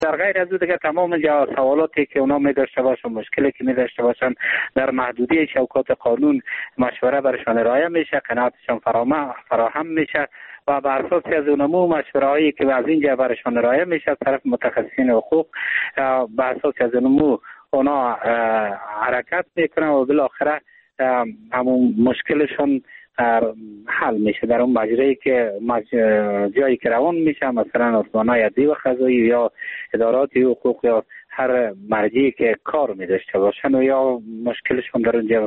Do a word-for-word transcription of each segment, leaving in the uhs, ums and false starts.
در غیر از او دیگه تمام جا سوالاتی که اونا می داشته باشن، مشکلی که می داشته باشن در محدوده شوکات قانون مشوره برشان ارائه میشه، قناعتشان فراهم میشه و بر اساس از اونمو مشوره هایی که از اینجا برشان ارائه میشه طرف متخصصین حقوق بر اساس از اونمو اونا حرکت میکنن و بالاخره همون مشکلشون حل میشه در اون مجرایی که مج... جایی که روان میشه، مثلا افغانای عدلی و قضایی یا ادارات حقوق یا هر مرجعی که کار میداشته باشن و یا مشکلشون در اونجا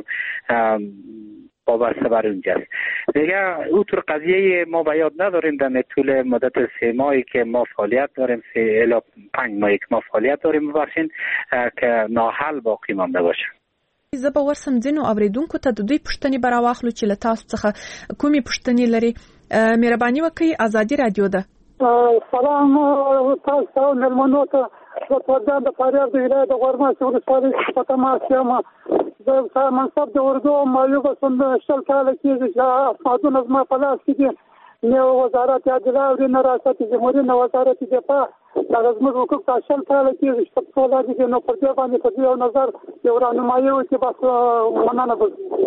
وابسته بر اونجاست. دیگه او طور قضیه ما به یاد نداریم در طول مدت سه ماهی که ما فعالیت داریم، سه الی پنج ماهی که ما فعالیت داریم ببخشین که ناحل باقی مانده باشه. زه به ورسم ځینو اوریدونکو ته د دوی پوښتنې به راواخلو چې له تاسو څخه کومې پوښتنې لري. مهرباني وکړئ، ازادي رادیو ده. سلام تاسو ته مېلمنو ته د د فاریاب د ولایت د غورماسي ولسوالۍ په تماس یم. زه منصب د اردو معیوبه شوم، شل کاله کېږي چې اسنادونه زما په لاس کې دي. نه وزارت عدلیه او نه ریاست جمهوریت نه وزارت دفاع هغه زموږ حقوق ته شل کاله کېږي چې په ټوله دي نو پر دې باندې په یو نظر یو راهنمایي وکړي. بس مننه.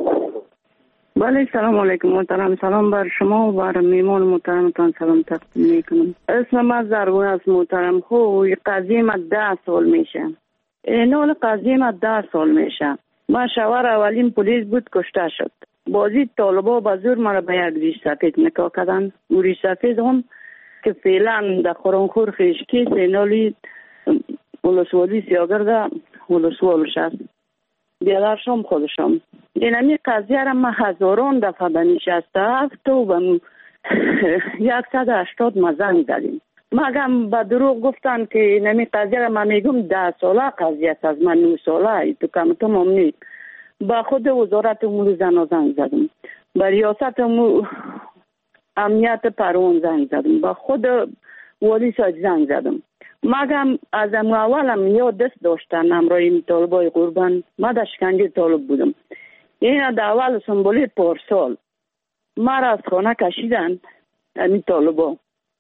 بله، سلام علیکم محترم. سلام بر شما و بر میمان محترمتان سلام تقدیم میکنم. اسم من زرگونه است محترم. خب قضیه ما ده سال میشه. اینال قضیه ما ده سال میشه. ما شوهر اولین پلیس بود، کشته شد. بازی طالبا به زور مرا به یک ریش سفید نکاح کردن. او ریش سفید هم که فعلا در خورانخور خیشکی سینالی ولسوالی سیاگرد ولسوالش است. بیادرشم خودشم. اینمی قضیه را ما هزاران دفعه به نشسته هفت و به یکصد و هشتاد ما زنگ زدیم. مگم به دروغ گفتن که اینمی قضیه را ما میگم ده ساله قضیه است، از من نه ساله تو کمتم هم نیست. با خود وزارت امور زن زنگ زدم، با ریاست امور امنیت پروان زنگ زدم، با خود والی ساج زنگ زدم. مگم از اولم یاد دست داشتن همراه این طالبای قربان. ما در شکنجه طالب بودم. این در اول سنبولی پارسال ما را از خانه کشیدن این طالبا.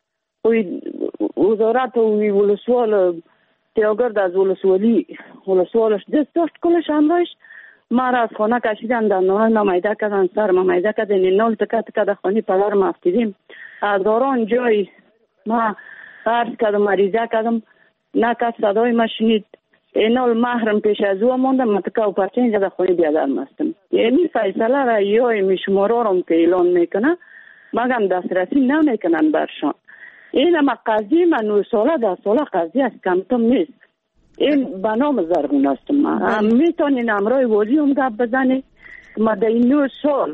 وزارت و ولسوال تیاگرد از ولسوالی ولسوالش دست داشت کلش همراهش. ما را از خانه کشیدن، در نهار نمیده کردن، سر نمیده کردن. این نال تکه تکه در خانه پدر ما افتیدیم. از داران جای ما عرض کردم، مریضه کردم، نه کس صدای ما شنید. اینال محرم پیش از او ماندم، من تکه و پرچه اینجا در خانه بیادرم هستم. یعنی فیصله را یا این شماره را که اعلان میکنه مگم دسترسی نمیکنن برشان. این اما قضیه من نو ساله ده ساله قضیه است، کمتم نیست. این به نام زرگون هستم. من میتونین امرای والی هم گپ بزنی ما در این نو سال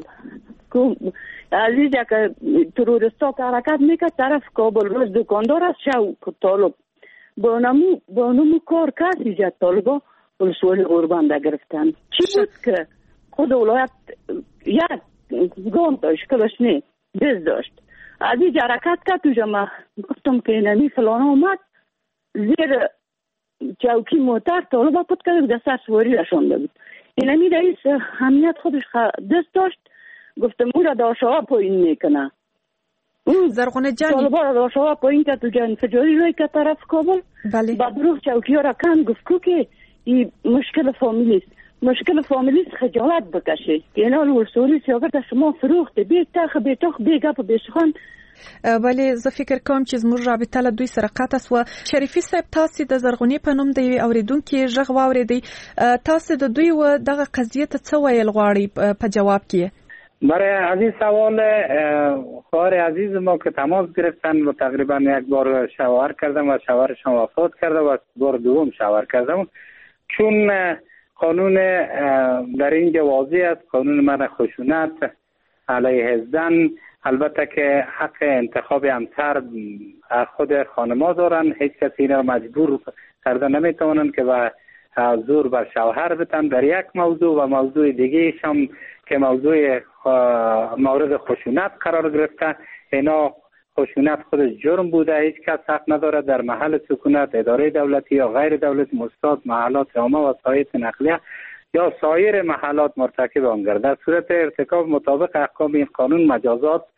عزیزه که ترورستا که حرکت میکرد طرف کابل روز دکاندار است شو طالب با نمو با نمو کار کسی جد طالبا ولسوالی قربان ده گرفتن. چی بود که خود ولایت یک گام داشت کلش نه دست داشت عزیز حرکت کرد. تو جمع گفتم که اینمی فلان اومد زیر چوکی موتر طالبا پود کرد در سر سواری رشانده بود. اینمی رئیس امنیت خودش دست داشت. گفتم او را داشتها پایین میکنه. زرغونه جانی طالبا را داشتها پایین که تو جا انفجاری روی که طرف کابل. بله. بعد روح چوکی ها را کن گفت که این مشکل فامیلی است. مشکل فامیلی است خجالت بکشه. اینا ولسوالی سیاگرد شما فروخته بی تاخ بی تاخ بی گپ بی سخن. ولی زه فکر کوم چې زموږ رابطه له دوی سره قطع سوه. شریفي صاحب، تاسې د زرغونې په نوم د یوې اورېدونکي غږ واورېدئ. تاسې د دوی و دغه قضیې ته څه ویل غواړئ په جواب کې؟ برای از این سوال خواهر عزیز ما که تماس گرفتن و تقریبا یک بار شوهر کردم و شوهرشان وفات کرده و بار دوم شوهر کردم، چون قانون در اینجا واضح است، قانون منع خشونت علیه زن. البته که حق انتخاب همسر خود خانما دارن، هیچ کسی اینا مجبور کرده نمیتونن که به زور بر شوهر بتن. در یک موضوع و موضوع دیگه هم که موضوع مورد خشونت قرار گرفته، اینا خشونت خودش جرم بوده. هیچ کس حق نداره در محل سکونت اداره دولتی یا غیر دولتی، مستاد، محلات عامه، وسایط نقلیه یا سایر محلات مرتکب آن گردد. در صورت ارتکاب مطابق احکام این قانون مجازات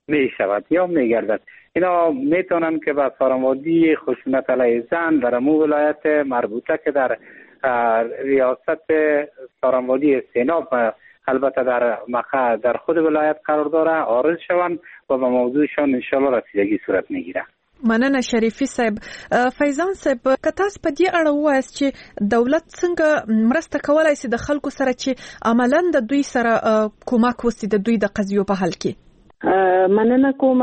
می شود یا می گردد. اینا می توانند که به سارموادی خشونت علیه زن در مو ولایت مربوطه که در ریاست سارموادی سیناب البته در مقع در خود ولایت قرار داره عارض شوند و به موضوعشان انشاءالله رسیدگی صورت میگیره. مننه شریفی صاحب. فیضان صاحب که تاسو په دې اړه ووایاست چې دولت څنګه مرسته کولای شي د خلکو سره چې عملاً د دوی سره کومک وکړي د دوی د قضیو په حل کې؟ مننه کوم.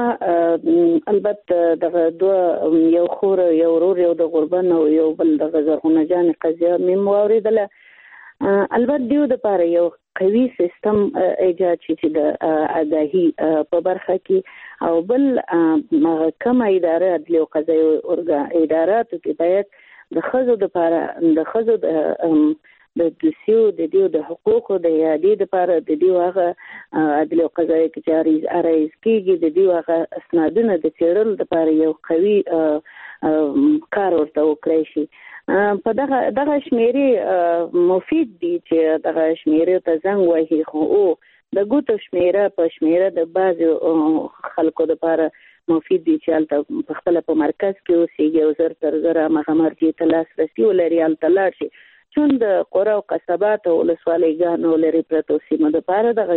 البته دغه دوه یو خور یو ورور یو د غربن او یو بل د زرغونه جان قضیه مې واوریدله. البته دیو د پاره یو قوي سیستم ایجاد شي د آگاهي په برخه کې او بل محکمه اداره عدلی او قضایي اداراتو کې باید د خزو د پاره د خزو د دوسیو د دیو د حقوقو د یادې د پاره د دیو هغه عدلی او قضایي کې جاري ارایز کېږي د دیو هغه اسنادونه د چیرل د پاره یو قوي کار ورته وکړي شي. په دغه دغه شمیرې مفید دي چې دغه شمیرې ته زنګ وهي خو او د ګوتو شمیره په شمیره د بعض خلکو لپاره مفید دي چې هلته په خپله په مرکز کې اوسېږي او زر تر زره هغه مرجع ته لاسرسي ولري هلته لاړ شي. چون د قرا او قصبات او ولسوالیګانو لري پرتو سیمو دپاره دغه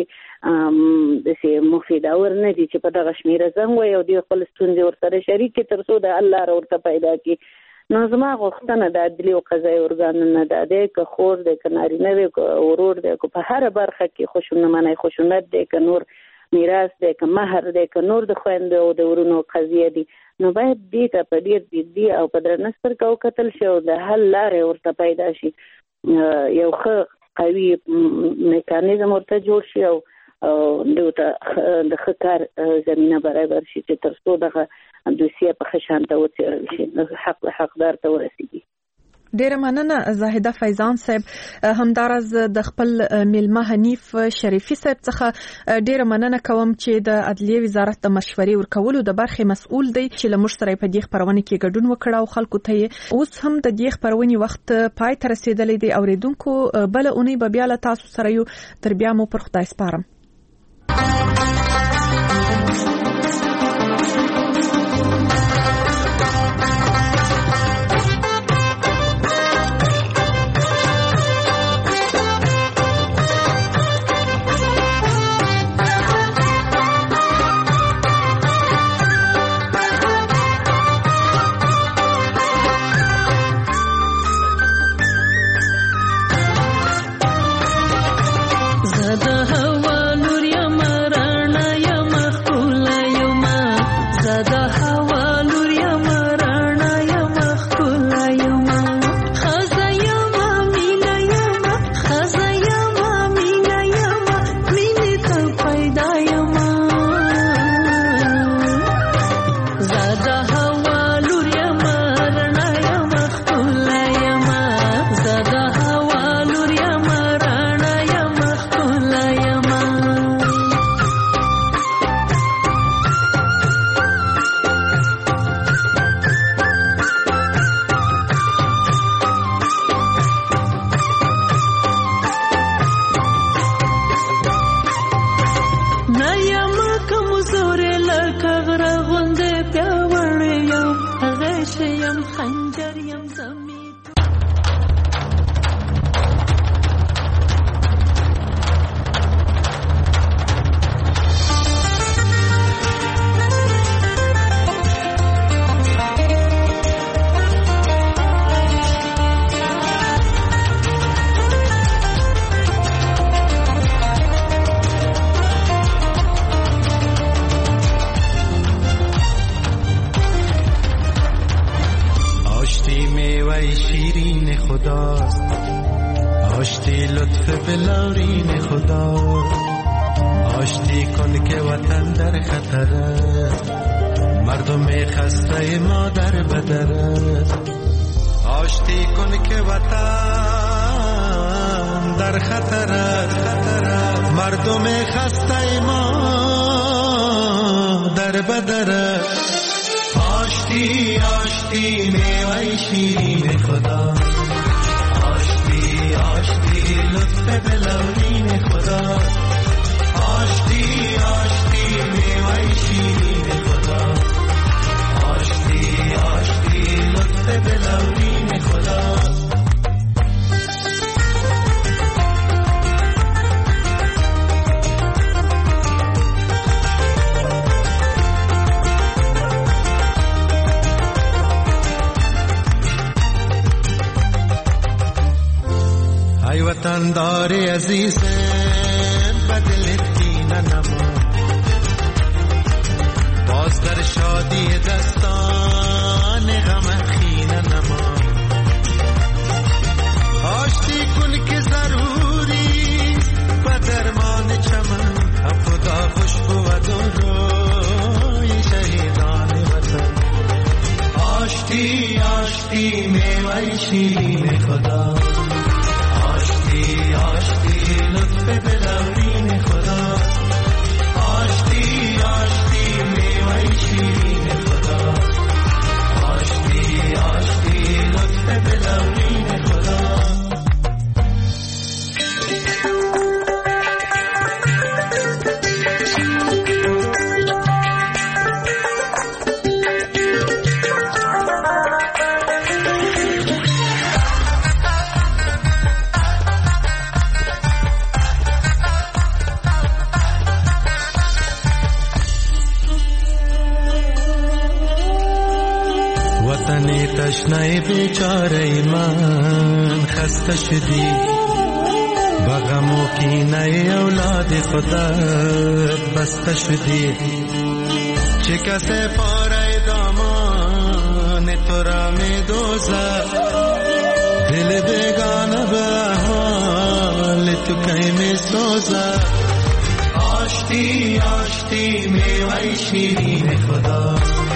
شمیرې داسې مفیدور نه دي چې په دغه شمیره زنګ وهي او دوی خپل ستونزې ورسره شریک کړي تر څو د حل لاره ورته پیدا کړي. نو زما غوښتنه د عدلي او قضایي ارګانونو دا دی که خور دی که نارینه دی که ورور دی که په هره برخه کې خشونه منی خشونت دی که نور میراث دی که مهر دی که نور د خویندو او د ورونو قضیه دی نو باید دې ته په ډېر جدي او په درنه سترګه وکتل شي او د حل لارې ورته پیدا شي. یو ښه قوي میکانیزم ورته جوړ شي او دوی ته د ښه کار زمینه برابر شي چې تر څو دغه دوسیه په ښه شان ته وڅېړل شي حق حقدار ته ورسېږي. ډیره مننه زاهده فیضان صاحب. همداراز د خپل میلمه حنیف شریفی صاحب څخه ډیره مننه کوم چې د عدلیه وزارت د مشورې ورکولو د برخې مسؤل دی چې له موږ سره په دې خپرونه کې ګډون وکړ او خلکو ته اوس هم د دې خپرونې وخت پای ته رسیدلی دی. اوریدونکو بل اونۍ به بیا له تاسو سره یو، تر بیا مو پر خدای سپارم. لطف بلورین خدا آشتی آشتی میوه شیرین خدا، آشتی آشتی لطف بلورین خدا. ای وطن دار عزیز بدل دین نما، باز در شادی دستان غم خین نما. آشتی کن که ضروری و درمان چمن، خدا خوشبو و روی شهیدان وطن. آشتی آشتی میوه شیرین خدا، آشتی آشتی لطف بلورین خدا، آشتی آشتی میوه شیرین خدا، آشتی آشتی لطف بلورین خدا. تشنه بیچاره من خسته شدی، بغم و کینه اولاد خدا بسته شدی. چه کسی پاره دامان تو را می دوزه، دل بیگانه به حال تو کی می سوزه. آشتی آشتی میوه شیرین خدا،